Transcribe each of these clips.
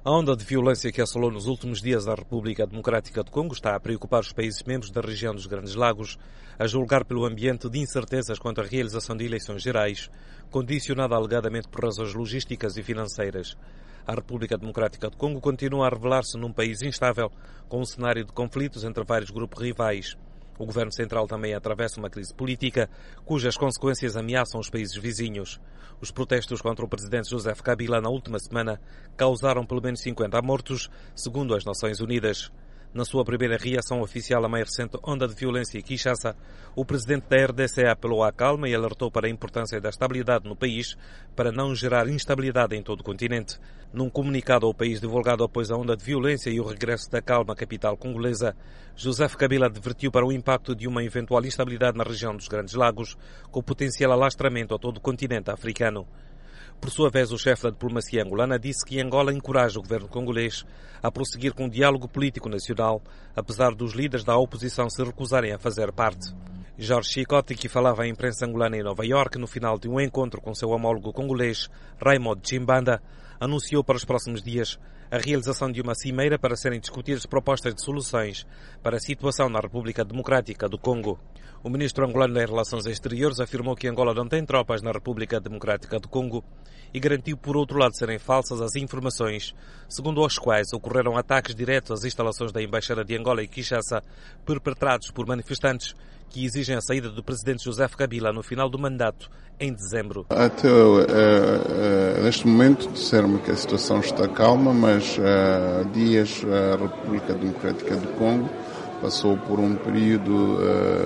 A onda de violência que assolou nos últimos dias a República Democrática do Congo está a preocupar os países membros da região dos Grandes Lagos, a julgar pelo ambiente de incertezas quanto à realização de eleições gerais, condicionada alegadamente por razões logísticas e financeiras. A República Democrática do Congo continua a revelar-se num país instável, com um cenário de conflitos entre vários grupos rivais. O governo central também atravessa uma crise política, cujas consequências ameaçam os países vizinhos. Os protestos contra o presidente Joseph Kabila na última semana causaram pelo menos 50 mortos, segundo as Nações Unidas. Na sua primeira reação oficial à mais recente onda de violência em Kinshasa, o presidente da RDC apelou à calma e alertou para a importância da estabilidade no país para não gerar instabilidade em todo o continente. Num comunicado ao país divulgado após a onda de violência e o regresso da calma à capital congolesa, Joseph Kabila advertiu para o impacto de uma eventual instabilidade na região dos Grandes Lagos, com potencial alastramento a todo o continente africano. Por sua vez, o chefe da diplomacia angolana disse que Angola encoraja o governo congolês a prosseguir com o diálogo político nacional, apesar dos líderes da oposição se recusarem a fazer parte. Jorge Chicote, que falava à imprensa angolana em Nova Iorque no final de um encontro com seu homólogo congolês, Raymond Chimbanda, anunciou para os próximos dias a realização de uma cimeira para serem discutidas propostas de soluções para a situação na República Democrática do Congo. O ministro angolano das Relações Exteriores afirmou que Angola não tem tropas na República Democrática do Congo e garantiu, por outro lado, serem falsas as informações segundo as quais ocorreram ataques diretos às instalações da Embaixada de Angola em Kinshasa, perpetrados por manifestantes que exigem a saída do presidente Joseph Kabila no final do mandato, em dezembro. Até neste momento disseram-me que a situação está calma, mas há dias a República Democrática do Congo passou por um período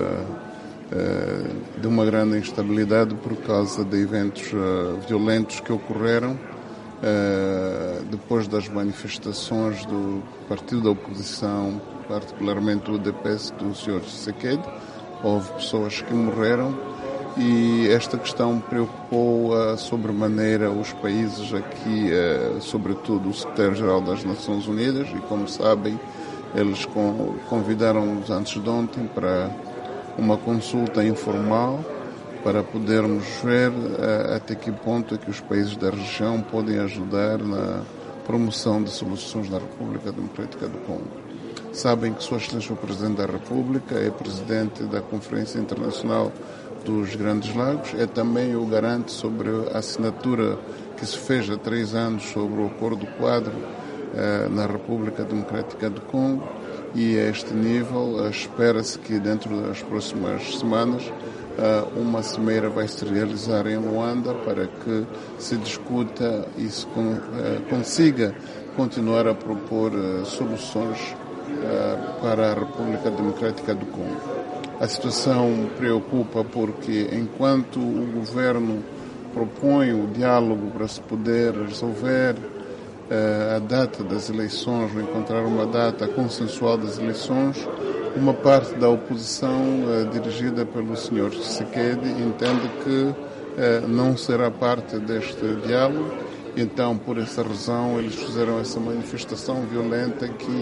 de uma grande instabilidade por causa de eventos violentos que ocorreram depois das manifestações do partido da oposição, particularmente o UDPS do Sr. Tshisekedi. Houve pessoas que morreram e esta questão preocupou sobremaneira os países aqui, sobretudo o Secretário-Geral das Nações Unidas, e como sabem, eles convidaram-nos antes de ontem para uma consulta informal para podermos ver até que ponto é que os países da região podem ajudar na promoção de soluções na República Democrática do Congo. Sabem que Sua Excelência o Presidente da República é Presidente da Conferência Internacional dos Grandes Lagos, é também o garante sobre a assinatura que se fez há 3 anos sobre o Acordo Quadro na República Democrática do Congo, e a este nível espera-se que dentro das próximas semanas uma cimeira vai se realizar em Luanda para que se discuta e se consiga continuar a propor soluções para a República Democrática do Congo. A situação preocupa porque enquanto o governo propõe o diálogo para se poder resolver a data das eleições, ou encontrar uma data consensual das eleições, uma parte da oposição, dirigida pelo Sr. Tshisekedi, entende que não será parte deste diálogo. Então, por essa razão, eles fizeram essa manifestação violenta que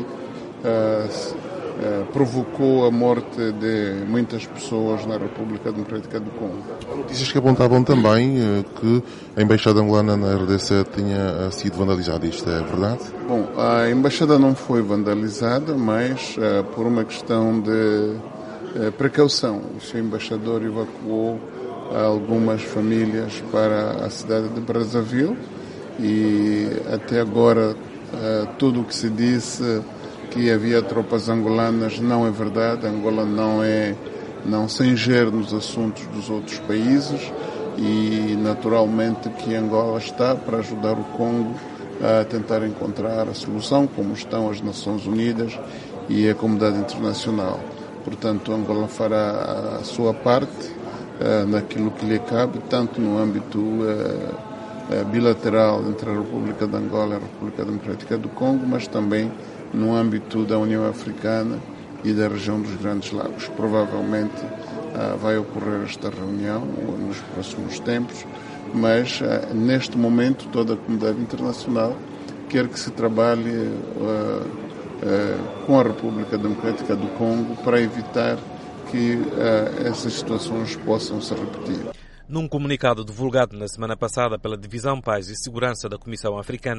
provocou a morte de muitas pessoas na República Democrática do Congo. Notícias que apontavam também que a Embaixada angolana na RDC tinha sido vandalizada. Isto é verdade? Bom, a Embaixada não foi vandalizada, mas por uma questão de precaução. O seu embaixador evacuou algumas famílias para a cidade de Brazzaville e até agora tudo o que se disse que havia tropas angolanas não é verdade. Angola não se ingere nos assuntos dos outros países e naturalmente que Angola está para ajudar o Congo a tentar encontrar a solução, como estão as Nações Unidas e a comunidade internacional. Portanto, Angola fará a sua parte naquilo que lhe cabe, tanto no âmbito bilateral entre a República de Angola e a República Democrática do Congo, mas também no âmbito da União Africana e da região dos Grandes Lagos. Provavelmente vai ocorrer esta reunião nos próximos tempos, mas neste momento toda a comunidade internacional quer que se trabalhe com a República Democrática do Congo para evitar que essas situações possam se repetir. Num comunicado divulgado na semana passada pela Divisão Paz e Segurança da Comissão Africana,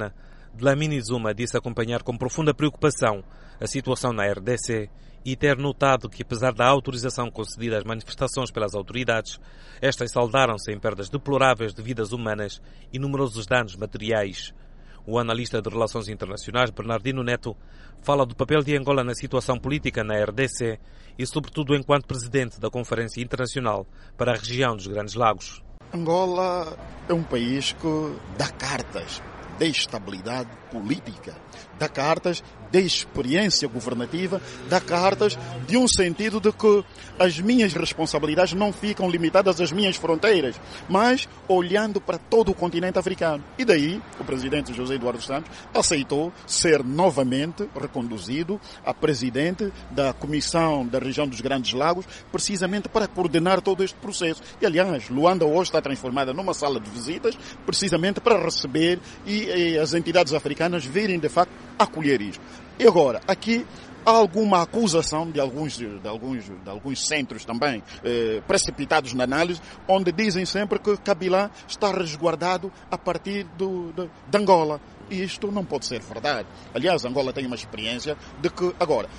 Dlamini Zuma disse acompanhar com profunda preocupação a situação na RDC e ter notado que, apesar da autorização concedida às manifestações pelas autoridades, estas saldaram-se em perdas deploráveis de vidas humanas e numerosos danos materiais. O analista de Relações Internacionais, Bernardino Neto, fala do papel de Angola na situação política na RDC e, sobretudo, enquanto presidente da Conferência Internacional para a região dos Grandes Lagos. Angola é um país que dá cartas de estabilidade política, dá cartas de experiência governativa, dá cartas de um sentido de que as minhas responsabilidades não ficam limitadas às minhas fronteiras, mas olhando para todo o continente africano. E daí o presidente José Eduardo Santos aceitou ser novamente reconduzido a presidente da Comissão da Região dos Grandes Lagos, precisamente para coordenar todo este processo. E, aliás, Luanda hoje está transformada numa sala de visitas, precisamente para receber e as entidades africanas virem, de facto, acolher isto. E agora, aqui há alguma acusação de alguns centros também precipitados na análise, onde dizem sempre que Kabila está resguardado a partir de Angola. E isto não pode ser verdade. Aliás, Angola tem uma experiência de que, agora,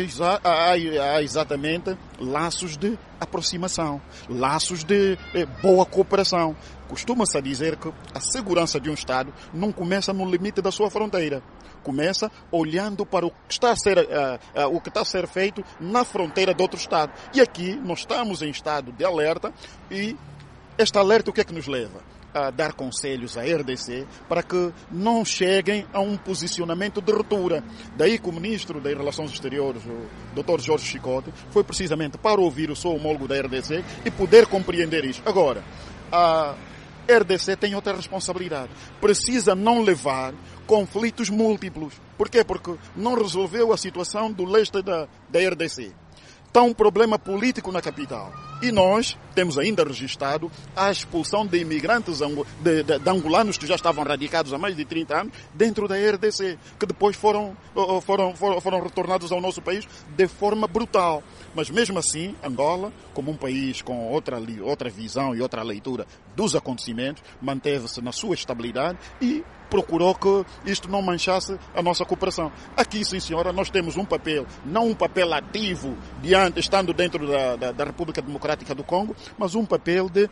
há exatamente laços de aproximação, laços de boa cooperação. Costuma-se a dizer que a segurança de um Estado não começa no limite da sua fronteira. Começa olhando para o que está a ser feito na fronteira de outro Estado. E aqui nós estamos em estado de alerta e este alerta o que é que nos leva? A dar conselhos à RDC para que não cheguem a um posicionamento de ruptura. Daí que o Ministro das Relações Exteriores, o Dr. Jorge Chicote, foi precisamente para ouvir o seu homólogo da RDC e poder compreender isto. Agora, a RDC tem outra responsabilidade. Precisa não levar conflitos múltiplos. Por quê? Porque não resolveu a situação do leste da RDC. Está um problema político na capital. E nós temos ainda registrado a expulsão de imigrantes de angolanos que já estavam radicados há mais de 30 anos dentro da RDC, que depois foram retornados ao nosso país de forma brutal. Mas mesmo assim, Angola, como um país com outra visão e outra leitura dos acontecimentos, manteve-se na sua estabilidade e procurou que isto não manchasse a nossa cooperação. Aqui, sim senhora, nós temos um papel, não um papel ativo, estando dentro da República Democrática do Congo, mas um papel de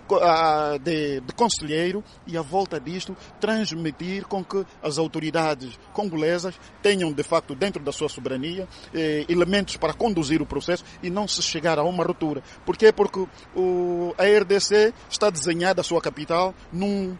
conselheiro e, à volta disto, transmitir com que as autoridades congolesas tenham, de facto, dentro da sua soberania, elementos para conduzir o processo e não se chegar a uma ruptura. Porquê? Porque a RDC está desenhada, a sua capital, num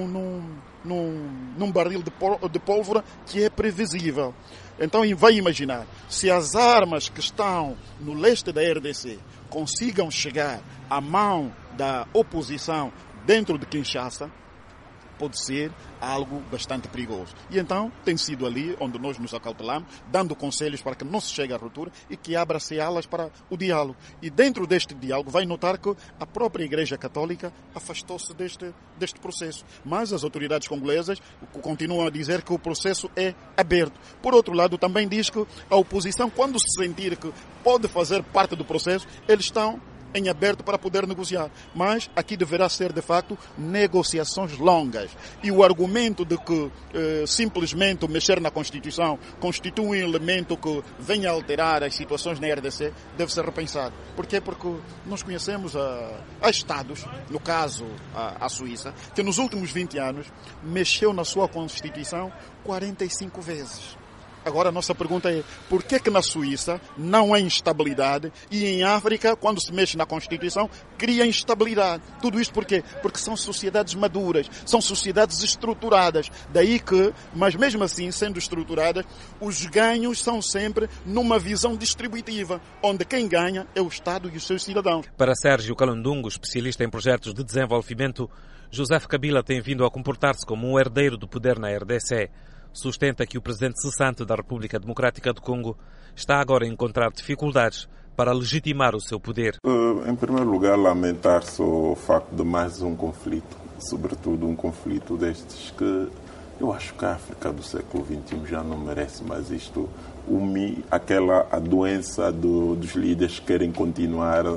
barril de pólvora que é previsível. Então vai imaginar, se as armas que estão no leste da RDC consigam chegar à mão da oposição dentro de Kinshasa, pode ser algo bastante perigoso. E então tem sido ali onde nós nos acautelamos, dando conselhos para que não se chegue à ruptura e que abra-se alas para o diálogo. E dentro deste diálogo vai notar que a própria Igreja Católica afastou-se deste processo. Mas as autoridades congolesas continuam a dizer que o processo é aberto. Por outro lado, também diz que a oposição, quando se sentir que pode fazer parte do processo, eles estão em aberto para poder negociar. Mas aqui deverá ser, de facto, negociações longas. E o argumento de que simplesmente mexer na Constituição constitui um elemento que venha a alterar as situações na RDC deve ser repensado. Porquê? Porque nós conhecemos há Estados, no caso a Suíça, que nos últimos 20 anos mexeu na sua Constituição 45 vezes. Agora a nossa pergunta é, por que na Suíça não há instabilidade e em África, quando se mexe na Constituição, cria instabilidade? Tudo isto por quê? Porque são sociedades maduras, são sociedades estruturadas. Daí que, mas mesmo assim, sendo estruturadas, os ganhos são sempre numa visão distributiva, onde quem ganha é o Estado e os seus cidadãos. Para Sérgio Calundungo, especialista em projetos de desenvolvimento, Joseph Kabila tem vindo a comportar-se como um herdeiro do poder na RDC. Sustenta que o presidente cessante da República Democrática do Congo está agora a encontrar dificuldades para legitimar o seu poder. Em primeiro lugar, lamentar-se o facto de mais um conflito, sobretudo um conflito destes que eu acho que a África do século XXI já não merece mais isto. A doença dos líderes que querem continuar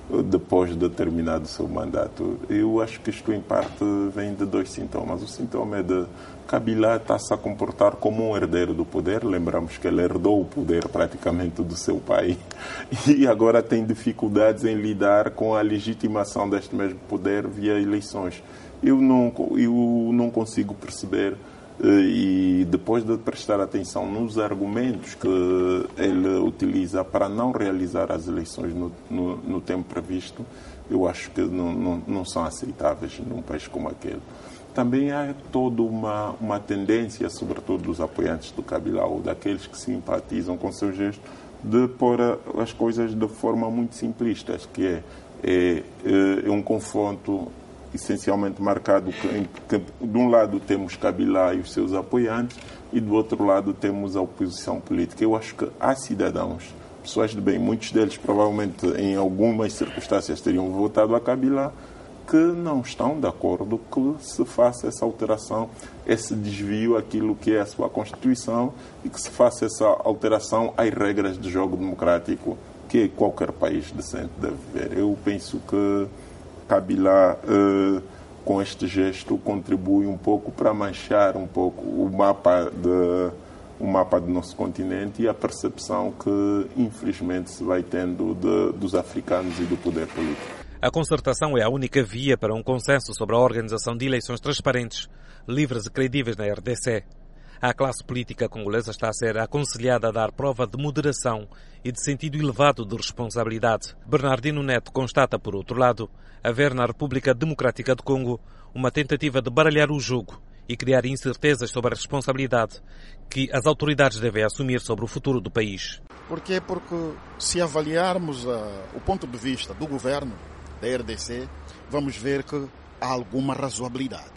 depois de terminado o seu mandato. Eu acho que isto, em parte, vem de dois sintomas. O sintoma é de Kabila está-se a comportar como um herdeiro do poder. Lembramos que ele herdou o poder praticamente do seu pai e agora tem dificuldades em lidar com a legitimação deste mesmo poder via eleições. Eu não consigo perceber, e depois de prestar atenção nos argumentos que ele utiliza para não realizar as eleições no tempo previsto, eu acho que não são aceitáveis num país como aquele. Também há toda uma tendência, sobretudo dos apoiantes do Kabila ou daqueles que simpatizam com seu gesto, de pôr as coisas de forma muito simplista, que é um confronto essencialmente marcado que de um lado temos Kabila e os seus apoiantes e do outro lado temos a oposição política. Eu acho que há cidadãos, pessoas de bem, muitos deles provavelmente em algumas circunstâncias teriam votado a Kabila, que não estão de acordo que se faça essa alteração, esse desvio àquilo que é a sua Constituição e que se faça essa alteração às regras de jogo democrático que qualquer país decente deve ver. Eu penso que Kabila, com este gesto, contribui um pouco para manchar um pouco o mapa do nosso continente e a percepção que, infelizmente, se vai tendo dos africanos e do poder político. A concertação é a única via para um consenso sobre a organização de eleições transparentes, livres e credíveis na RDC. A classe política congolesa está a ser aconselhada a dar prova de moderação e de sentido elevado de responsabilidade. Bernardino Neto constata, por outro lado, haver na República Democrática do Congo uma tentativa de baralhar o jogo e criar incertezas sobre a responsabilidade que as autoridades devem assumir sobre o futuro do país. Porquê? Porque se avaliarmos o ponto de vista do governo da RDC, vamos ver que há alguma razoabilidade.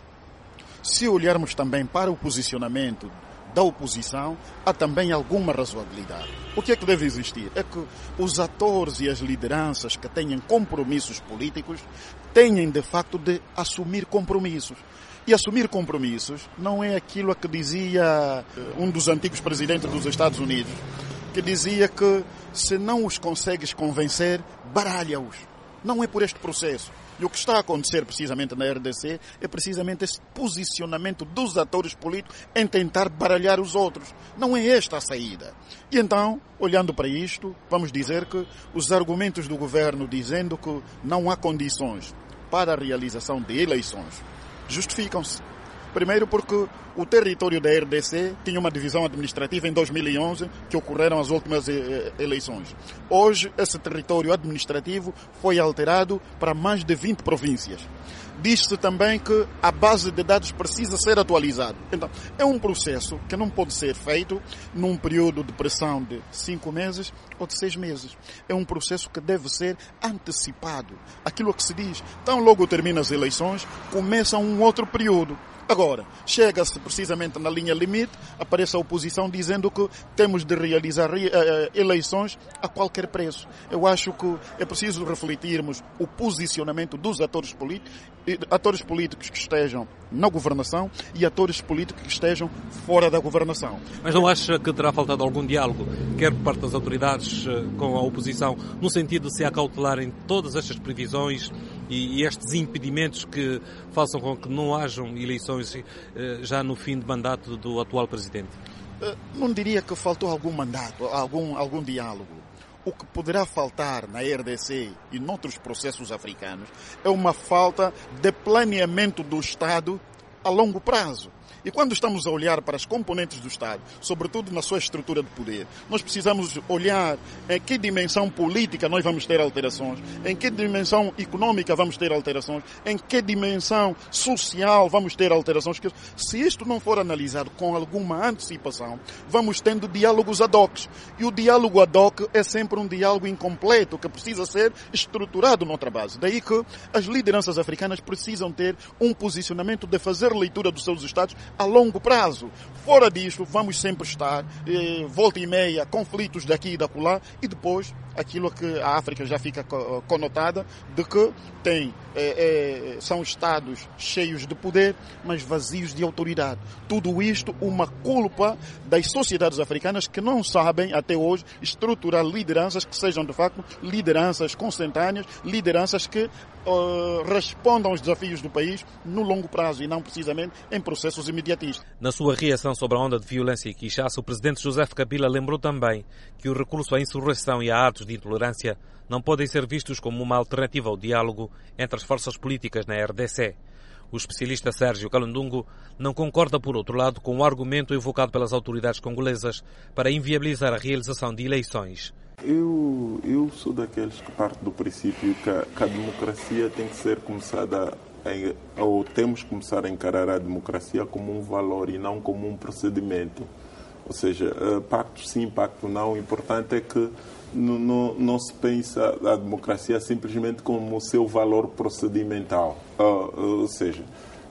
Se olharmos também para o posicionamento da oposição, há também alguma razoabilidade. O que é que deve existir? É que os atores e as lideranças que tenham compromissos políticos tenham, de facto, de assumir compromissos. E assumir compromissos não é aquilo a que dizia um dos antigos presidentes dos Estados Unidos, que dizia que se não os consegues convencer, baralha-os. Não é por este processo. E o que está a acontecer precisamente na RDC é precisamente esse posicionamento dos atores políticos em tentar baralhar os outros. Não é esta a saída. E então, olhando para isto, vamos dizer que os argumentos do governo dizendo que não há condições para a realização de eleições justificam-se. Primeiro porque o território da RDC tinha uma divisão administrativa em 2011, que ocorreram as últimas eleições. Hoje, esse território administrativo foi alterado para mais de 20 províncias. Diz-se também que a base de dados precisa ser atualizada. Então, é um processo que não pode ser feito num período de pressão de 5 meses ou de 6 meses. É um processo que deve ser antecipado. Aquilo que se diz, tão logo termina as eleições, começa um outro período. Agora, chega-se precisamente na linha limite, aparece a oposição dizendo que temos de realizar eleições a qualquer preço. Eu acho que é preciso refletirmos o posicionamento dos atores políticos que estejam na governação e atores políticos que estejam fora da governação. Mas não acha que terá faltado algum diálogo, quer por parte das autoridades com a oposição, no sentido de se acautelarem todas estas previsões e estes impedimentos que façam com que não hajam eleições já no fim de mandato do atual presidente? Não diria que faltou algum mandato, algum diálogo. O que poderá faltar na RDC e noutros processos africanos é uma falta de planeamento do Estado a longo prazo. E quando estamos a olhar para as componentes do Estado, sobretudo na sua estrutura de poder, nós precisamos olhar em que dimensão política nós vamos ter alterações, em que dimensão econômica vamos ter alterações, em que dimensão social vamos ter alterações. Se isto não for analisado com alguma antecipação, vamos tendo diálogos ad hoc. E o diálogo ad hoc é sempre um diálogo incompleto, que precisa ser estruturado noutra base. Daí que as lideranças africanas precisam ter um posicionamento de fazer leitura dos seus Estados a longo prazo. Fora disto, vamos sempre estar, volta e meia, conflitos daqui e da acolá, e depois aquilo que a África já fica conotada, de que são Estados cheios de poder, mas vazios de autoridade. Tudo isto uma culpa das sociedades africanas que não sabem, até hoje, estruturar lideranças que sejam, de facto, lideranças consentâneas, lideranças que respondam aos desafios do país no longo prazo e não precisamente em processos imediatistas. Na sua reação sobre a onda de violência em Kinshasa, o presidente Joseph Kabila lembrou também que o recurso à insurreição e a atos de intolerância não podem ser vistos como uma alternativa ao diálogo entre as forças políticas na RDC. O especialista Sérgio Kalundungu não concorda, por outro lado, com o argumento evocado pelas autoridades congolesas para inviabilizar a realização de eleições. Eu sou daqueles que parte do princípio que a democracia tem que ser começada, ou temos que começar a encarar a democracia como um valor e não como um procedimento. Ou seja, pacto sim, pacto não. O importante é que não se pensa a democracia simplesmente como o seu valor procedimental. Ou seja,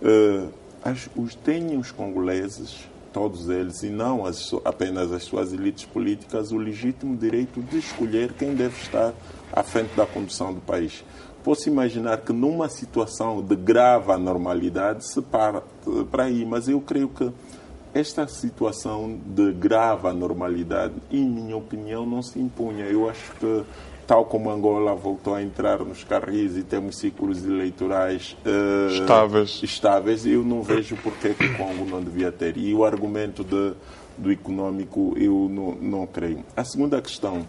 os congoleses, todos eles, e não apenas as suas elites políticas, o legítimo direito de escolher quem deve estar à frente da condução do país. Posso imaginar que numa situação de grave anormalidade se para aí, mas eu creio que esta situação de grave anormalidade, em minha opinião, não se impunha. Eu acho que, tal como Angola voltou a entrar nos carris e temos ciclos eleitorais estáveis, eu não vejo porque que o Congo não devia ter. E o argumento do econômico, eu não creio. A segunda questão,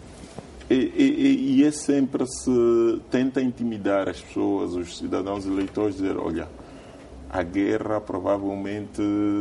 é sempre se tenta intimidar as pessoas, os cidadãos eleitores, dizer, olha, a guerra provavelmente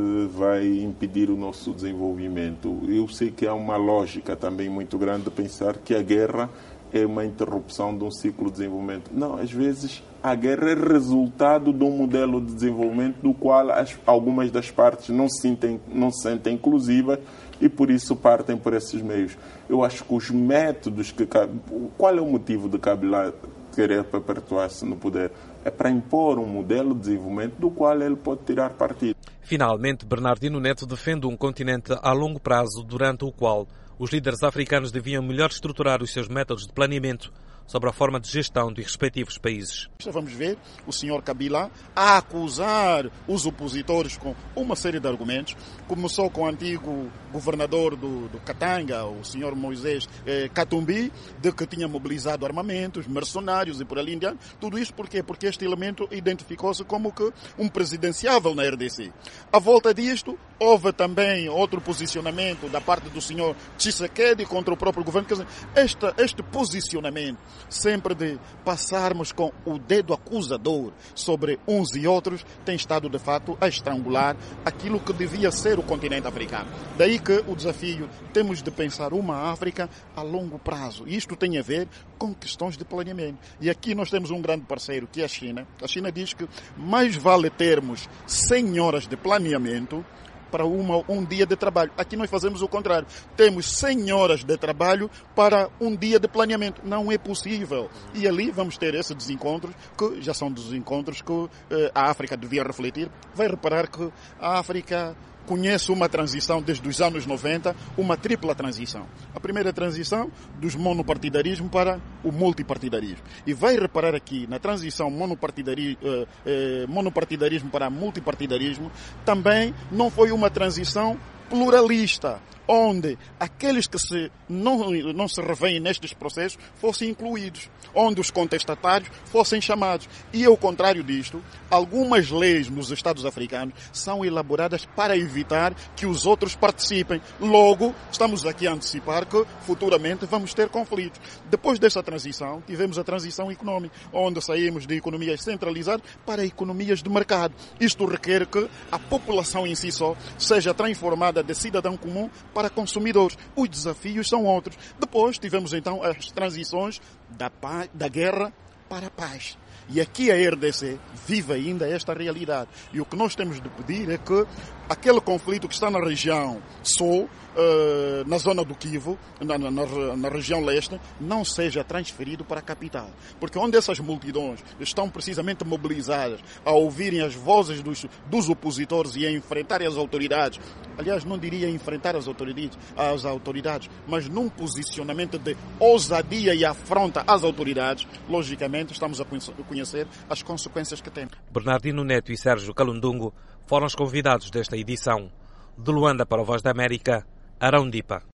vai impedir o nosso desenvolvimento. Eu sei que há uma lógica também muito grande de pensar que a guerra é uma interrupção de um ciclo de desenvolvimento. Não, às vezes a guerra é resultado de um modelo de desenvolvimento do qual algumas das partes não se sentem inclusivas e por isso partem por esses meios. Eu acho que os métodos qual é o motivo de Kabila querer perpetuar-se no poder? É para impor um modelo de desenvolvimento do qual ele pode tirar partido. Finalmente, Bernardino Neto defende um continente a longo prazo durante o qual os líderes africanos deviam melhor estruturar os seus métodos de planeamento sobre a forma de gestão dos respectivos países. Vamos ver o senhor Kabila a acusar os opositores com uma série de argumentos. Começou com o antigo governador do Katanga, o senhor Moisés Katumbi, de que tinha mobilizado armamentos, mercenários e por ali em diante. Tudo isso por quê? Porque este elemento identificou-se como que um presidenciável na RDC. À volta disto, houve também outro posicionamento da parte do senhor Tshisekedi contra o próprio governo. Quer dizer, este posicionamento sempre de passarmos com o dedo acusador sobre uns e outros tem estado de fato a estrangular aquilo que devia ser o continente africano. Daí que o desafio, temos de pensar uma África a longo prazo. E isto tem a ver com questões de planeamento. E aqui nós temos um grande parceiro que é a China. A China diz que mais vale termos 100 horas de planeamento para um dia de trabalho. Aqui nós fazemos o contrário. Temos 100 horas de trabalho para um dia de planeamento. Não é possível. E ali vamos ter esses desencontros, que já são desencontros que a África devia refletir. Vai reparar que a África conhece uma transição desde os anos 90, uma tripla transição. A primeira transição dos monopartidarismo para o multipartidarismo. E vai reparar aqui, na transição monopartidarismo para multipartidarismo, também não foi uma transição pluralista, onde aqueles que não se revêem nestes processos fossem incluídos, onde os contestatários fossem chamados. E ao contrário disto, algumas leis nos Estados africanos são elaboradas para evitar que os outros participem. Logo, estamos aqui a antecipar que futuramente vamos ter conflitos. Depois dessa transição, tivemos a transição econômica, onde saímos de economias centralizadas para economias de mercado. Isto requer que a população em si só seja transformada de cidadão comum para consumidores. Os desafios são outros. Depois tivemos então as transições da guerra para a paz. E aqui a RDC vive ainda esta realidade. E o que nós temos de pedir é que aquele conflito que está na região sul, na zona do Kivu, na região leste, não seja transferido para a capital. Porque onde essas multidões estão precisamente mobilizadas a ouvirem as vozes dos opositores e a enfrentarem as autoridades, aliás, não diria enfrentar as autoridades, mas num posicionamento de ousadia e afronta às autoridades, logicamente estamos a conhecer as consequências que tem. Bernardino Neto e Sérgio Calundungo foram os convidados desta edição. De Luanda para o Voz da América, Arão Dipa.